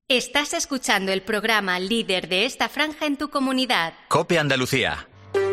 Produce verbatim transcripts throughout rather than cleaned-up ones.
Estás escuchando el programa líder de esta franja en tu comunidad. COPE Andalucía.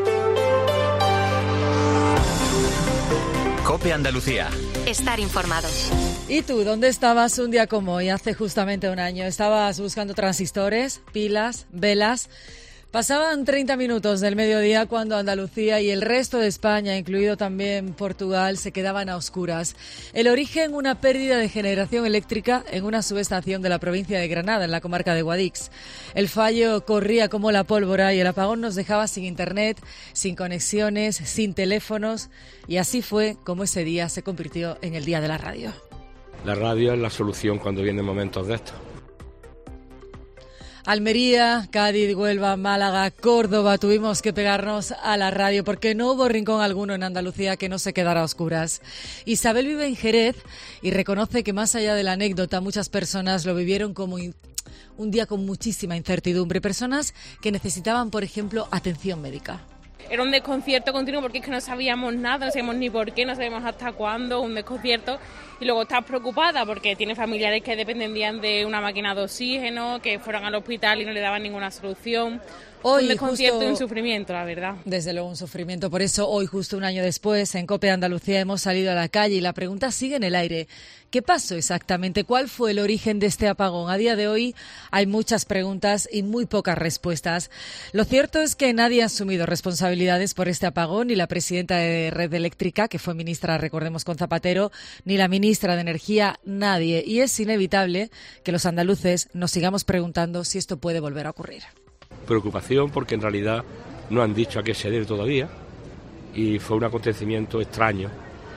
COPE Andalucía. Estar informado. ¿Y tú dónde estabas un día como hoy, hace justamente un año? ¿Estabas buscando transistores, pilas, velas? Pasaban treinta minutos del mediodía cuando Andalucía y el resto de España, incluido también Portugal, se quedaban a oscuras. El origen, una pérdida de generación eléctrica en una subestación de la provincia de Granada, en la comarca de Guadix. El fallo corría como la pólvora y el apagón nos dejaba sin internet, sin conexiones, sin teléfonos. Y así fue como ese día se convirtió en el día de la radio. La radio es la solución cuando vienen momentos de estos. Almería, Cádiz, Huelva, Málaga, Córdoba, tuvimos que pegarnos a la radio porque no hubo rincón alguno en Andalucía que no se quedara a oscuras. Isabel vive en Jerez y reconoce que más allá de la anécdota, muchas personas lo vivieron como in- un día con muchísima incertidumbre. Personas que necesitaban, por ejemplo, atención médica. Era un desconcierto continuo porque es que no sabíamos nada, no sabíamos ni por qué, no sabíamos hasta cuándo, un desconcierto. Y luego estás preocupada porque tienes familiares que dependían de una máquina de oxígeno, que fueron al hospital y no le daban ninguna solución. Hoy, un desconcierto justo, y un sufrimiento, la verdad. Desde luego un sufrimiento. Por eso hoy, justo un año después, en COPE Andalucía hemos salido a la calle y la pregunta sigue en el aire. ¿Qué pasó exactamente? ¿Cuál fue el origen de este apagón? A día de hoy hay muchas preguntas y muy pocas respuestas. Lo cierto es que nadie ha asumido responsabilidades por este apagón, ni la presidenta de Red Eléctrica, que fue ministra, recordemos, con Zapatero, ni la ministra de Energía, nadie. Y es inevitable que los andaluces nos sigamos preguntando si esto puede volver a ocurrir. Preocupación porque en realidad no han dicho a qué se debe todavía y fue un acontecimiento extraño.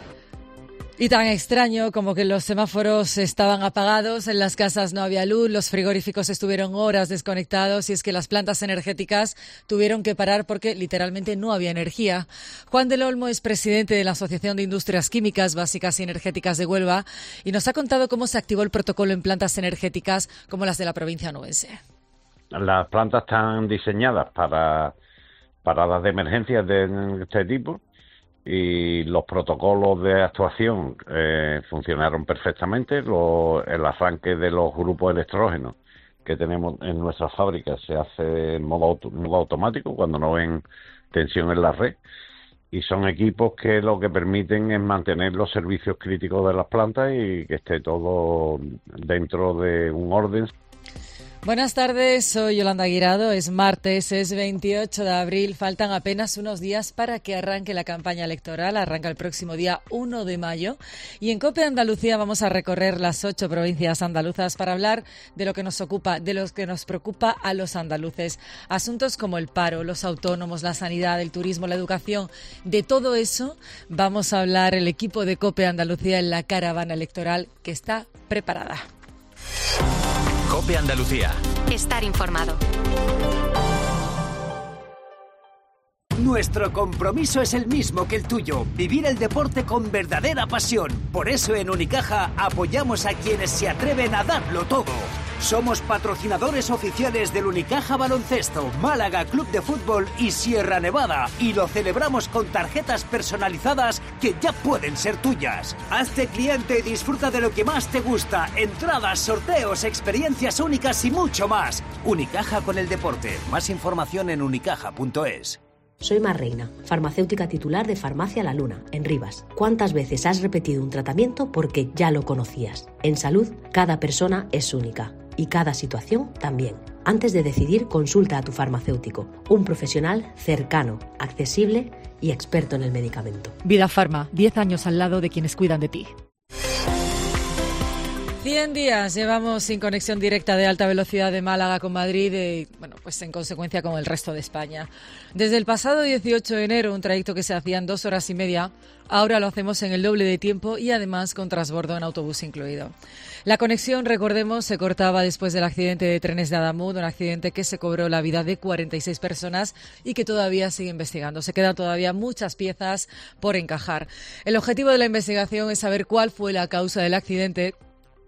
Y tan extraño como que los semáforos estaban apagados, en las casas no había luz, los frigoríficos estuvieron horas desconectados y es que las plantas energéticas tuvieron que parar porque literalmente no había energía. Juan del Olmo es presidente de la Asociación de Industrias Químicas Básicas y Energéticas de Huelva y nos ha contado cómo se activó el protocolo en plantas energéticas como las de la provincia onubense. Las plantas están diseñadas para, para las de emergencias de este tipo y los protocolos de actuación eh, funcionaron perfectamente. Lo, el arranque de los grupos electrógenos que tenemos en nuestras fábricas se hace en modo, auto, modo automático cuando no ven tensión en la red y son equipos que lo que permiten es mantener los servicios críticos de las plantas y que esté todo dentro de un orden. Buenas tardes, soy Yolanda Guirado, es martes, es veintiocho de abril, faltan apenas unos días para que arranque la campaña electoral, arranca el próximo día uno de mayo y en COPE Andalucía vamos a recorrer las ocho provincias andaluzas para hablar de lo que nos ocupa, de lo que nos preocupa a los andaluces, asuntos como el paro, los autónomos, la sanidad, el turismo, la educación, de todo eso vamos a hablar el equipo de COPE Andalucía en la caravana electoral que está preparada. COPE Andalucía. Estar informado. Nuestro compromiso es el mismo que el tuyo, vivir el deporte con verdadera pasión. Por eso en Unicaja apoyamos a quienes se atreven a darlo todo. Somos patrocinadores oficiales del Unicaja Baloncesto, Málaga Club de Fútbol y Sierra Nevada. Y lo celebramos con tarjetas personalizadas que ya pueden ser tuyas. Hazte cliente y disfruta de lo que más te gusta. Entradas, sorteos, experiencias únicas y mucho más. Unicaja con el deporte. Más información en unicaja punto es. Soy Mar Reina, farmacéutica titular de Farmacia La Luna, en Rivas. ¿Cuántas veces has repetido un tratamiento porque ya lo conocías? En salud, cada persona es única y cada situación también. Antes de decidir, consulta a tu farmacéutico, un profesional cercano, accesible y experto en el medicamento. Vida Farma, diez años al lado de quienes cuidan de ti. cien días llevamos sin conexión directa de alta velocidad de Málaga con Madrid y, bueno, pues en consecuencia con el resto de España. Desde el pasado dieciocho de enero, un trayecto que se hacía en dos horas y media, ahora lo hacemos en el doble de tiempo y además con transbordo en autobús incluido. La conexión, recordemos, se cortaba después del accidente de trenes de Adamuz, un accidente que se cobró la vida de cuarenta y seis personas y que todavía sigue investigando. Se quedan todavía muchas piezas por encajar. El objetivo de la investigación es saber cuál fue la causa del accidente,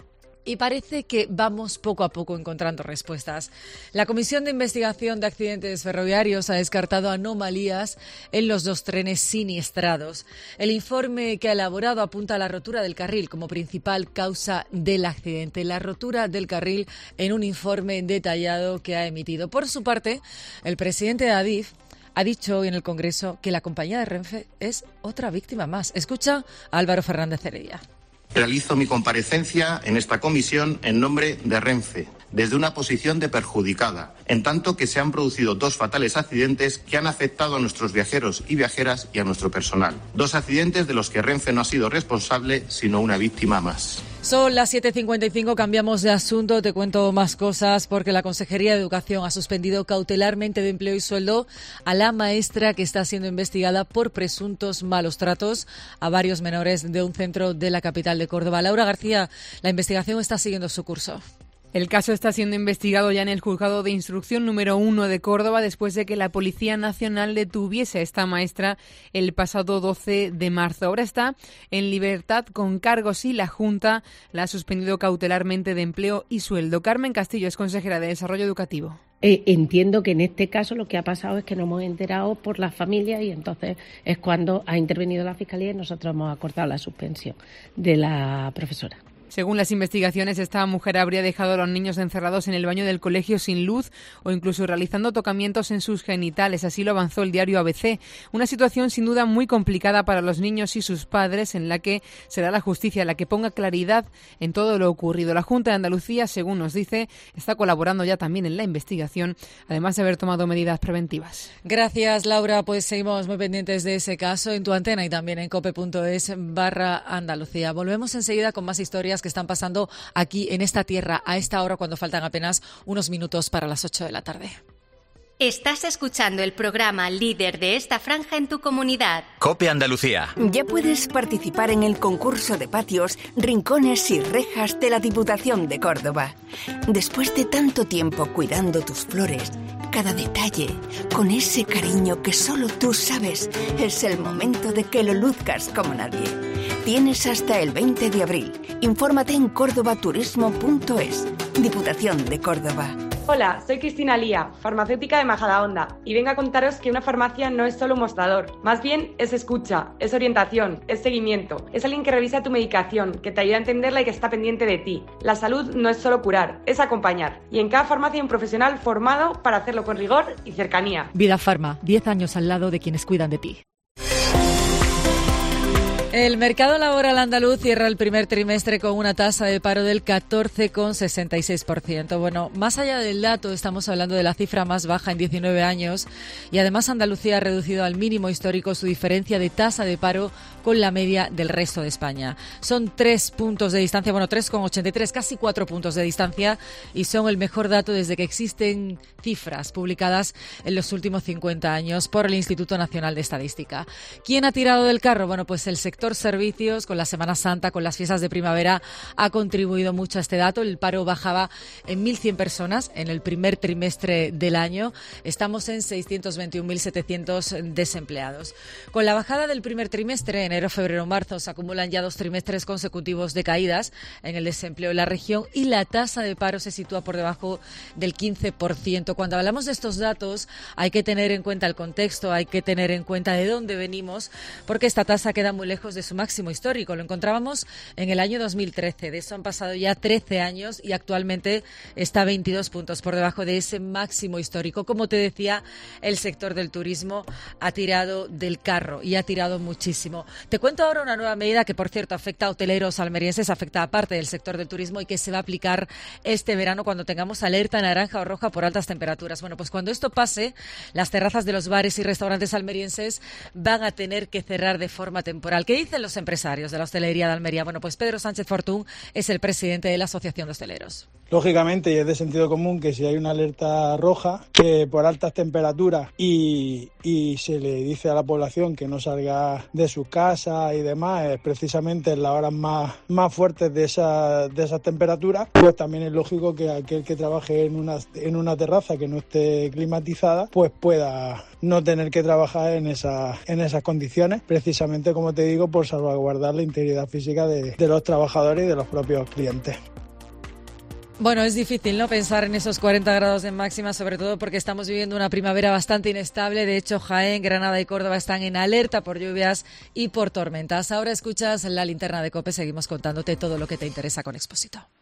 y parece que vamos poco a poco encontrando respuestas. La Comisión de Investigación de Accidentes Ferroviarios ha descartado anomalías en los dos trenes siniestrados. El informe que ha elaborado apunta a la rotura del carril como principal causa del accidente. La rotura del carril en un informe detallado que ha emitido. Por su parte, el presidente de Adif ha dicho hoy en el Congreso que la compañía de Renfe es otra víctima más. Escucha a Álvaro Fernández Heredia. Realizo mi comparecencia en esta comisión en nombre de Renfe, desde una posición de perjudicada, en tanto que se han producido dos fatales accidentes que han afectado a nuestros viajeros y viajeras y a nuestro personal. Dos accidentes de los que Renfe no ha sido responsable, sino una víctima más. Son las siete cincuenta y cinco, cambiamos de asunto, te cuento más cosas porque la Consejería de Educación ha suspendido cautelarmente de empleo y sueldo a la maestra que está siendo investigada por presuntos malos tratos a varios menores de un centro de la capital de Córdoba. Laura García, la investigación está siguiendo su curso. El caso está siendo investigado ya en el Juzgado de Instrucción número uno de Córdoba después de que la Policía Nacional detuviese a esta maestra el pasado doce de marzo. Ahora está en libertad con cargos y la Junta la ha suspendido cautelarmente de empleo y sueldo. Carmen Castillo es consejera de Desarrollo Educativo. Eh, entiendo que en este caso lo que ha pasado es que nos hemos enterado por las familias y entonces es cuando ha intervenido la Fiscalía y nosotros hemos acordado la suspensión de la profesora. Según las investigaciones, esta mujer habría dejado a los niños encerrados en el baño del colegio sin luz o incluso realizando tocamientos en sus genitales. Así lo avanzó el diario A B C. Una situación sin duda muy complicada para los niños y sus padres, en la que será la justicia la que ponga claridad en todo lo ocurrido. La Junta de Andalucía, según nos dice, está colaborando ya también en la investigación, además de haber tomado medidas preventivas. Gracias, Laura. Pues seguimos muy pendientes de ese caso en tu antena y también en cope punto es barra Andalucía. Volvemos enseguida con más historias que están pasando aquí en esta tierra a esta hora cuando faltan apenas unos minutos para las ocho de la tarde. Estás escuchando el programa líder de esta franja en tu comunidad. COPE Andalucía. Ya puedes participar en el concurso de patios, rincones y rejas de la Diputación de Córdoba. Después de tanto tiempo cuidando tus flores, cada detalle, con ese cariño que solo tú sabes, es el momento de que lo luzcas como nadie. Tienes hasta el veinte de abril. Infórmate en córdoba turismo punto es. Diputación de Córdoba. Hola, soy Cristina Lía, farmacéutica de Majadahonda, y vengo a contaros que una farmacia no es solo un mostrador, más bien es escucha, es orientación, es seguimiento, es alguien que revisa tu medicación, que te ayuda a entenderla y que está pendiente de ti. La salud no es solo curar, es acompañar, y en cada farmacia hay un profesional formado para hacerlo con rigor y cercanía. Vida Farma, diez años al lado de quienes cuidan de ti. El mercado laboral andaluz cierra el primer trimestre con una tasa de paro del catorce coma sesenta y seis por ciento. Bueno, más allá del dato, estamos hablando de la cifra más baja en diecinueve años y además Andalucía ha reducido al mínimo histórico su diferencia de tasa de paro con la media del resto de España. Son tres puntos de distancia, bueno, tres coma ochenta y tres, casi cuatro puntos de distancia y son el mejor dato desde que existen cifras publicadas en los últimos cincuenta años por el Instituto Nacional de Estadística. ¿Quién ha tirado del carro? Bueno, pues el sector servicios, con la Semana Santa, con las fiestas de primavera, ha contribuido mucho a este dato. El paro bajaba en mil cien personas en el primer trimestre del año. Estamos en seiscientos veintiún mil setecientos desempleados. Con la bajada del primer trimestre, enero, febrero, marzo, se acumulan ya dos trimestres consecutivos de caídas en el desempleo en la región y la tasa de paro se sitúa por debajo del quince por ciento. Cuando hablamos de estos datos, hay que tener en cuenta el contexto, hay que tener en cuenta de dónde venimos, porque esta tasa queda muy lejos de su máximo histórico. Lo encontrábamos en el año dos mil trece. De eso han pasado ya trece años y actualmente está veintidós puntos por debajo de ese máximo histórico. Como te decía, el sector del turismo ha tirado del carro y ha tirado muchísimo. Te cuento ahora una nueva medida que, por cierto, afecta a hoteleros almerienses, afecta a parte del sector del turismo y que se va a aplicar este verano cuando tengamos alerta naranja o roja por altas temperaturas. Bueno, pues cuando esto pase, las terrazas de los bares y restaurantes almerienses van a tener que cerrar de forma temporal. ¿Qué dicen los empresarios de la hostelería de Almería? Bueno, pues Pedro Sánchez Fortún es el presidente de la Asociación de Hosteleros. Lógicamente, y es de sentido común, que si hay una alerta roja que por altas temperaturas y, y se le dice a la población que no salga de su casa y demás, es precisamente en las horas más, más fuertes de, esa, de esas temperaturas, pues también es lógico que aquel que trabaje en una, en una terraza que no esté climatizada, pues pueda no tener que trabajar en, esa, en esas condiciones, precisamente, como te digo, por salvaguardar la integridad física de, de los trabajadores y de los propios clientes. Bueno, es difícil, ¿no?, pensar en esos cuarenta grados de máxima, sobre todo porque estamos viviendo una primavera bastante inestable. De hecho, Jaén, Granada y Córdoba están en alerta por lluvias y por tormentas. Ahora escuchas la linterna de COPE. Seguimos contándote todo lo que te interesa con Expósito.